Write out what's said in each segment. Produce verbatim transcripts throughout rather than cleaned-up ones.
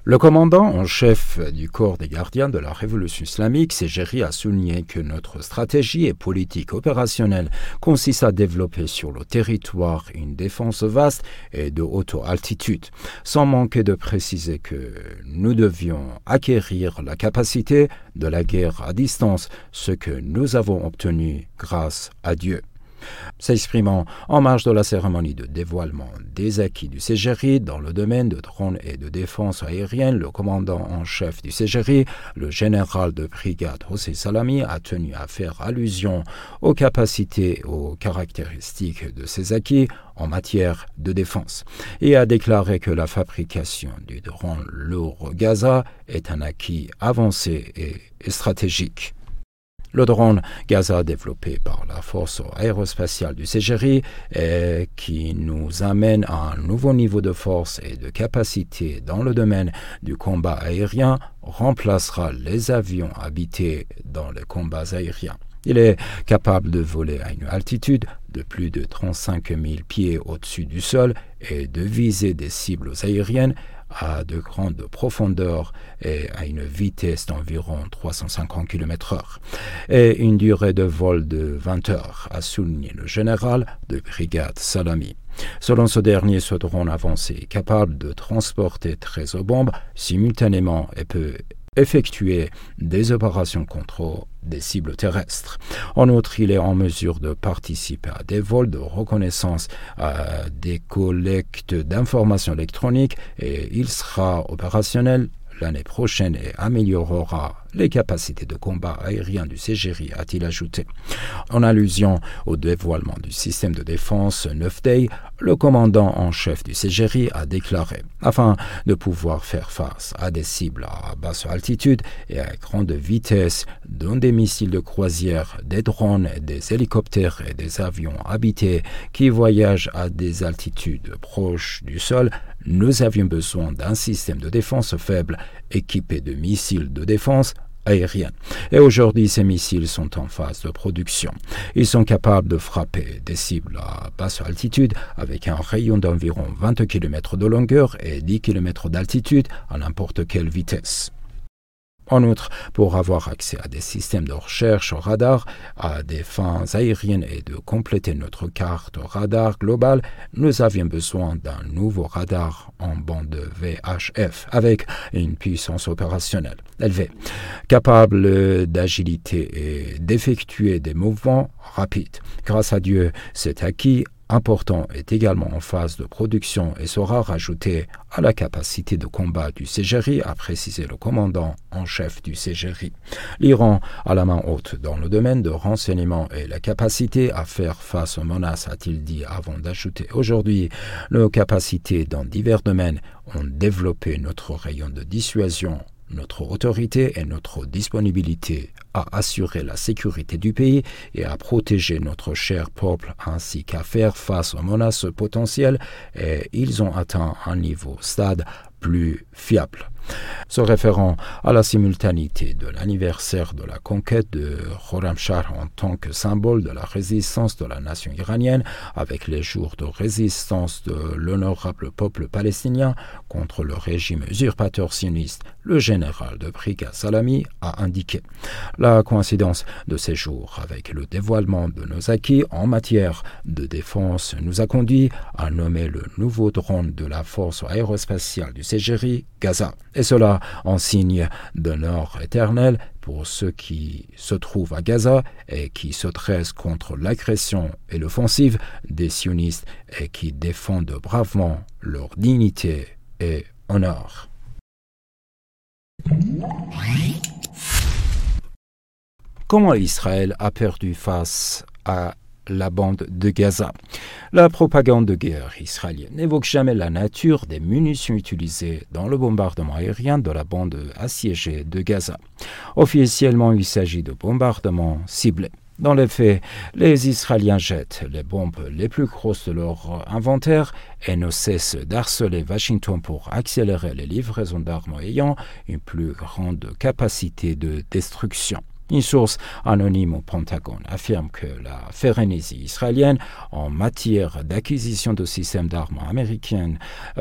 Le commandant en chef du corps des gardiens de la révolution islamique, Segeri, a souligné que notre stratégie et politique opérationnelle consiste à développer sur le territoire une défense vaste et de haute altitude, sans manquer de préciser que nous devions acquérir la capacité de la guerre à distance, ce que nous avons obtenu grâce à Dieu. S'exprimant en marge de la cérémonie de dévoilement des acquis du Segeri dans le domaine de drones et de défense aérienne, le commandant en chef du Segeri, le général de brigade Hossein Salami, a tenu à faire allusion aux capacités et aux caractéristiques de ces acquis en matière de défense et a déclaré que la fabrication du drone lourd Gaza est un acquis avancé et stratégique. Le drone Gaza développé par la force aérospatiale du Segeri et qui nous amène à un nouveau niveau de force et de capacité dans le domaine du combat aérien remplacera les avions habités dans les combats aériens. Il est capable de voler à une altitude de plus de trente-cinq mille pieds au-dessus du sol et de viser des cibles aériennes à de grandes profondeurs et à une vitesse d'environ trois cent cinquante kilomètres heure et une durée de vol de vingt heures, a souligné le général de brigade Salami. Selon ce dernier, ce drone avancé est capable de transporter treize bombes simultanément et peut effectuer des opérations contre des cibles terrestres. En outre, il est en mesure de participer à des vols de reconnaissance, à des collectes d'informations électroniques et il sera opérationnel l'année prochaine et améliorera les capacités de combat aérien du Segeri, a-t-il ajouté. En allusion au dévoilement du système de défense neuf Day, le commandant en chef du Segeri a déclaré « Afin de pouvoir faire face à des cibles à basse altitude et à grande vitesse, dont des missiles de croisière, des drones, des hélicoptères et des avions habités qui voyagent à des altitudes proches du sol, nous avions besoin d'un système de défense faible équipé de missiles de défense aérienne. Et aujourd'hui, ces missiles sont en phase de production. Ils sont capables de frapper des cibles à basse altitude avec un rayon d'environ vingt kilomètres de longueur et dix kilomètres d'altitude à n'importe quelle vitesse. En outre, pour avoir accès à des systèmes de recherche radar à des fins aériennes et de compléter notre carte radar globale, nous avions besoin d'un nouveau radar en bande V H F avec une puissance opérationnelle élevée, capable d'agilité et d'effectuer des mouvements rapides. Grâce à Dieu, cet acquis important est également en phase de production et sera rajouté à la capacité de combat du Segeri, a précisé le commandant en chef du Segeri. L'Iran a la main haute dans le domaine de renseignement et la capacité à faire face aux menaces, a-t-il dit avant d'ajouter. Aujourd'hui, nos capacités dans divers domaines ont développé notre rayon de dissuasion, notre autorité et notre disponibilité à assurer la sécurité du pays et à protéger notre cher peuple ainsi qu'à faire face aux menaces potentielles, et ils ont atteint un niveau stade plus fiable. Se référant à la simultanéité de l'anniversaire de la conquête de Khorramshahr en tant que symbole de la résistance de la nation iranienne avec les jours de résistance de l'honorable peuple palestinien contre le régime usurpateur sioniste, le général de brigade Salami a indiqué. La coïncidence de ces jours avec le dévoilement de nos acquis en matière de défense nous a conduit à nommer le nouveau drone de la force aérospatiale du Segeri Gaza. Et cela en signe d'honneur éternel pour ceux qui se trouvent à Gaza et qui se dressent contre l'agression et l'offensive des sionistes et qui défendent bravement leur dignité et honneur. Comment Israël a perdu face à la bande de Gaza. La propagande de guerre israélienne n'évoque jamais la nature des munitions utilisées dans le bombardement aérien de la bande assiégée de Gaza. Officiellement, il s'agit de bombardements ciblés. Dans les faits, les Israéliens jettent les bombes les plus grosses de leur inventaire et ne cessent d'harceler Washington pour accélérer les livraisons d'armes ayant une plus grande capacité de destruction. Une source anonyme au Pentagone affirme que la frénésie israélienne en matière d'acquisition de systèmes d'armes américaines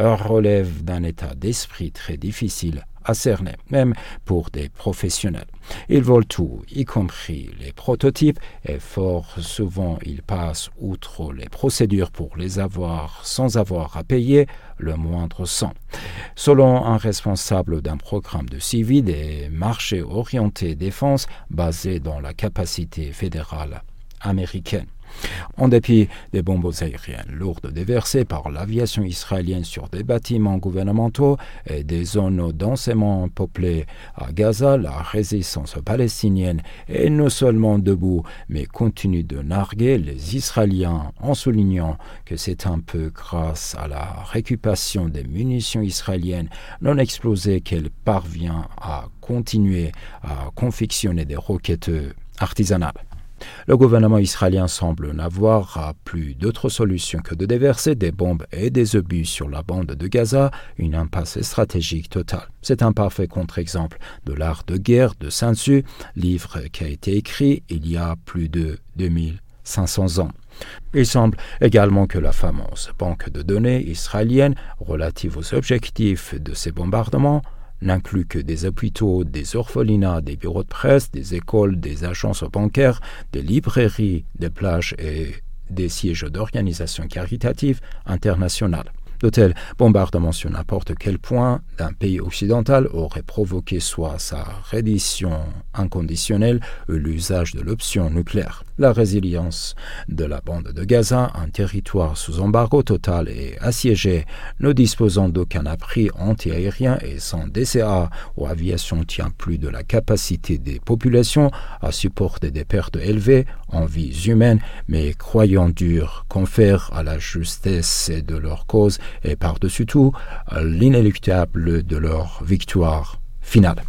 relève d'un état d'esprit très difficile à cerner, même pour des professionnels. Ils volent tout, y compris les prototypes, et fort souvent ils passent outre les procédures pour les avoir sans avoir à payer le moindre cent. Selon un responsable d'un programme de suivi des marchés orientés défense basé dans la capacité fédérale américaine. En dépit des bombes aériennes lourdes déversées par l'aviation israélienne sur des bâtiments gouvernementaux et des zones densément peuplées à Gaza, la résistance palestinienne est non seulement debout, mais continue de narguer les Israéliens en soulignant que c'est un peu grâce à la récupération des munitions israéliennes non explosées qu'elle parvient à continuer à confectionner des roquettes artisanales. Le gouvernement israélien semble n'avoir plus d'autre solution que de déverser des bombes et des obus sur la bande de Gaza, une impasse stratégique totale. C'est un parfait contre-exemple de l'art de guerre de Sun Tzu, livre qui a été écrit il y a plus de deux mille cinq cents ans. Il semble également que la fameuse banque de données israélienne relative aux objectifs de ces bombardements n'inclut que des hôpitaux, des orphelinats, des bureaux de presse, des écoles, des agences bancaires, des librairies, des plages et des sièges d'organisations caritatives internationales. De tels bombardements sur n'importe quel point d'un pays occidental auraient provoqué soit sa reddition inconditionnelle ou l'usage de l'option nucléaire. La résilience de la bande de Gaza, un territoire sous embargo total et assiégé, ne disposant d'aucun abri anti-aérien et sans D C A où aviation tient plus de la capacité des populations à supporter des pertes élevées en vies humaines, mais croyant dur, confère à la justesse de leur cause et par-dessus tout l'inéluctable de leur victoire finale.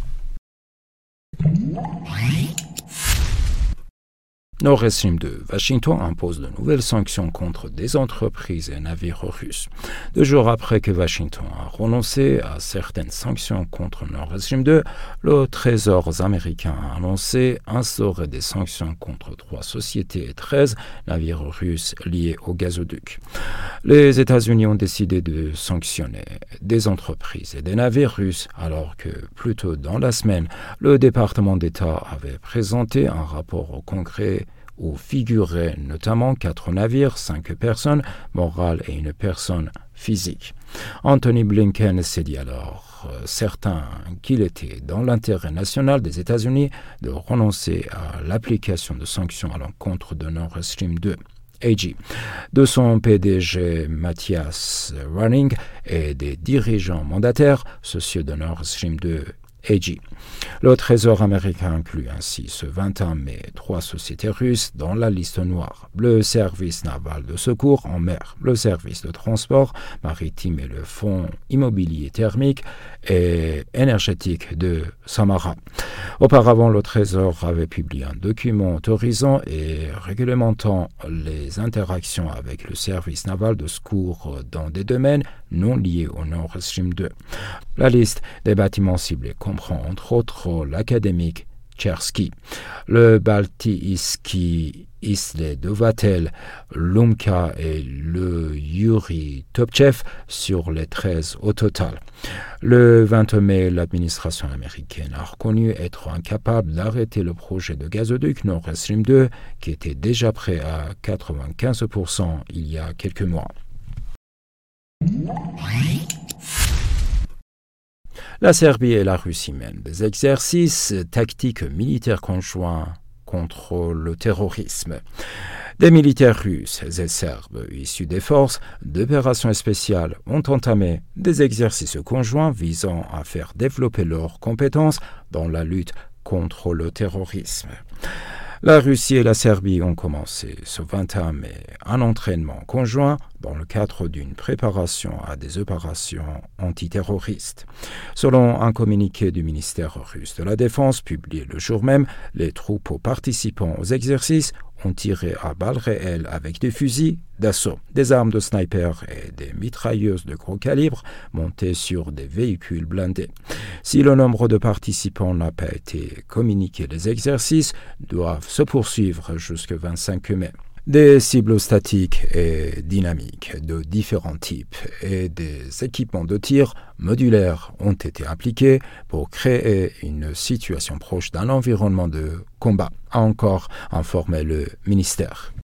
Nord Stream de Washington impose de nouvelles sanctions contre des entreprises et navires russes. Deux jours après que Washington a renoncé à certaines sanctions contre Nord Stream deux, le Trésor américain a annoncé instaurer des sanctions contre trois sociétés et treize navires russes liés au gazoduc. Les États-Unis ont décidé de sanctionner des entreprises et des navires russes, alors que plus tôt dans la semaine, le département d'État avait présenté un rapport au Congrès où figuraient notamment quatre navires, cinq personnes morales et une personne physique. Anthony Blinken s'est dit alors euh, certain qu'il était dans l'intérêt national des États-Unis de renoncer à l'application de sanctions à l'encontre de Nord Stream deux. A G, de son P D G Matthias Running et des dirigeants mandataires sociaux de Nord Stream deux. A G. Le Trésor américain inclut ainsi ce vingt et un mai trois sociétés russes dans la liste noire. Le service naval de secours en mer, le service de transport maritime et le fonds immobilier thermique et énergétique de Samara. Auparavant, le Trésor avait publié un document autorisant et réglementant les interactions avec le service naval de secours dans des domaines non liés au Nord Stream deux. La liste des bâtiments ciblés comprend entre autres l'académique Tchersky, le Baltiiski Islet de Vatel, l'Umka et le Yuri Topchev sur les treize au total. Le vingt mai, l'administration américaine a reconnu être incapable d'arrêter le projet de gazoduc Nord Stream deux qui était déjà prêt à quatre-vingt-quinze pour cent il y a quelques mois. La Serbie et la Russie mènent des exercices tactiques militaires conjoints contre le terrorisme. Des militaires russes et serbes issus des forces d'opérations spéciales ont entamé des exercices conjoints visant à faire développer leurs compétences dans la lutte contre le terrorisme. La Russie et la Serbie ont commencé ce vingt et un mai un entraînement conjoint dans le cadre d'une préparation à des opérations antiterroristes. Selon un communiqué du ministère russe de la Défense publié le jour même, les troupes participant aux exercices ont tiré à balles réelles avec des fusils d'assaut, des armes de sniper et des mitrailleuses de gros calibre montées sur des véhicules blindés. Si le nombre de participants n'a pas été communiqué, les exercices doivent se poursuivre jusqu'au vingt-cinq mai. Des cibles statiques et dynamiques de différents types et des équipements de tir modulaires ont été appliqués pour créer une situation proche d'un environnement de combat, a encore informé le ministère.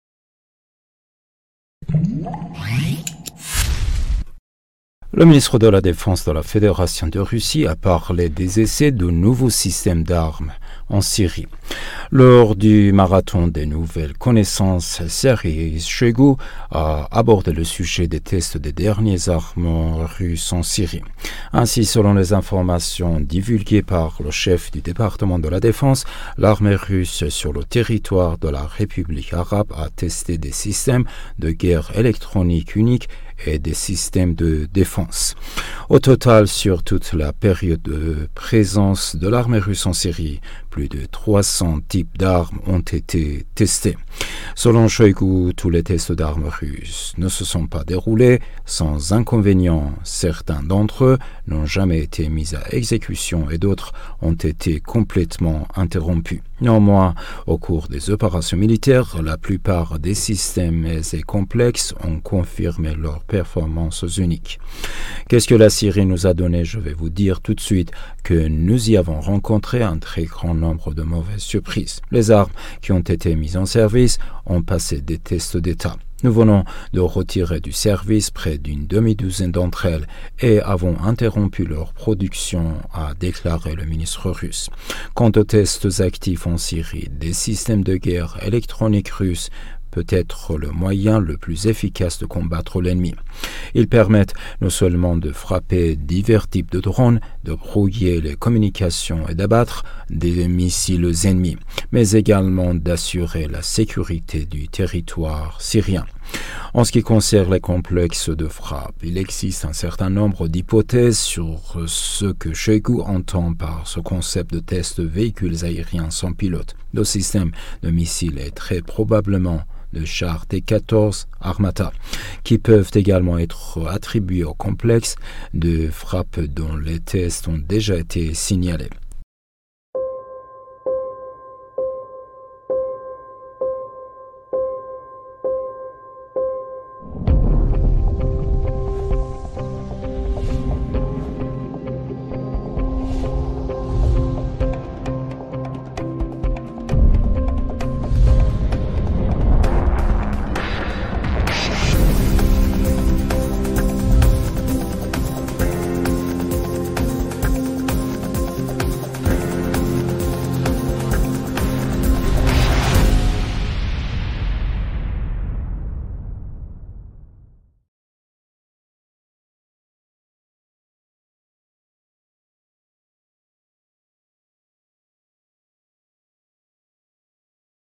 Le ministre de la Défense de la Fédération de Russie a parlé des essais de nouveaux systèmes d'armes en Syrie. Lors du marathon des nouvelles connaissances, Sergei Shoigu a abordé le sujet des tests des dernières armes russes en Syrie. Ainsi, selon les informations divulguées par le chef du département de la Défense, l'armée russe sur le territoire de la République arabe a testé des systèmes de guerre électronique uniques et des systèmes de défense. Au total, sur toute la période de présence de l'armée russe en Syrie, plus de trois cents types d'armes ont été testés. Selon Shoigu, tous les tests d'armes russes ne se sont pas déroulés sans inconvénients. Certains d'entre eux n'ont jamais été mis à exécution et d'autres ont été complètement interrompus. Néanmoins, au cours des opérations militaires, la plupart des systèmes et complexes ont confirmé leurs performances uniques. Qu'est-ce que la Syrie nous a donné? Je vais vous dire tout de suite que nous y avons rencontré un très grand nombre de mauvaises surprises. Les armes qui ont été mises en service ont passé des tests d'état. Nous venons de retirer du service près d'une demi-douzaine d'entre elles et avons interrompu leur production, a déclaré le ministre russe. Quant aux tests actifs en Syrie, des systèmes de guerre électroniques russes peut être le moyen le plus efficace de combattre l'ennemi. Ils permettent non seulement de frapper divers types de drones, de brouiller les communications et d'abattre des missiles ennemis, mais également d'assurer la sécurité du territoire syrien. En ce qui concerne les complexes de frappe, il existe un certain nombre d'hypothèses sur ce que Shoigu entend par ce concept de test de véhicules aériens sans pilote, de systèmes de missiles et très probablement de chars T quatorze Armata, qui peuvent également être attribués au complexe de frappe dont les tests ont déjà été signalés.